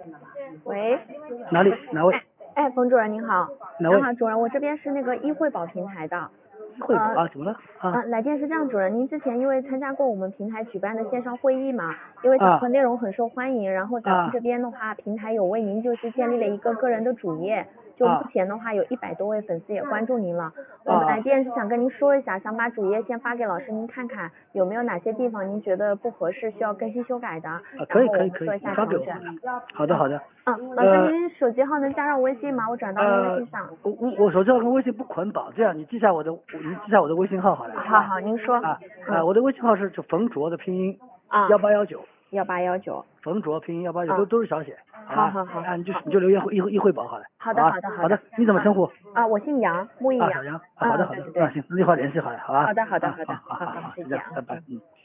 喂， 哪位？ 冯主任您好。 哪位？ 您好，主任，我这边是那个易汇宝平台的。 汇宝啊，怎么了？ 来电是这样，主任，您之前因为参加过我们平台举办的线上会议嘛，因为讲课内容很受欢迎，然后咱们这边的话，平台有为您就是建立了一个个人的主页，就目前的话有100多位粉丝也关注您了。我们来电是想跟您说一下，想把主页先发给老师您看看，有没有哪些地方您觉得不合适，需要更新修改的， 可以， 做一下发给我。好的。 老师您手机号能加上微信吗？我转到您微信上。 我手机号跟微信不捆绑，这样你记下我的微信号好了。 好，您说。 我的微信号是冯卓的拼音 1819。 冯卓拼音1819都是小写。 好。 你就留言易汇宝好了。 好的。 你怎么称呼？ 我姓杨，木易杨。 小杨。好的。行，那一会儿联系好了，好吧？ 好的，谢谢。 好，再见，拜拜。